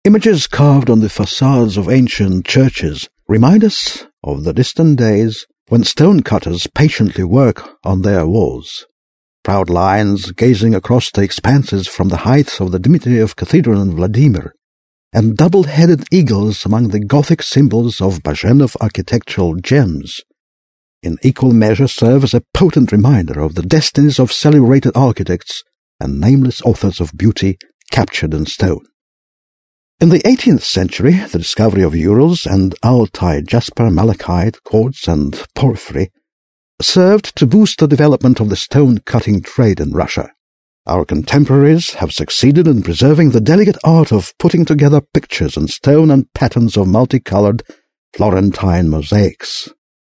Images carved on the facades of ancient churches remind us of the distant days when stonecutters patiently work on their walls. Proud lions gazing across the expanses from the heights of the Dmitriev Cathedral in Vladimir, and double-headed eagles among the Gothic symbols of Bazhenov architectural gems, in equal measure serve as a potent reminder of the destinies of celebrated architects and nameless authors of beauty captured in stone. In the 18th century, the discovery of Urals and Altai jasper, malachite, quartz, and porphyry served to boost the development of the stone-cutting trade in Russia. Our contemporaries have succeeded in preserving the delicate art of putting together pictures in stone and patterns of multicolored Florentine mosaics.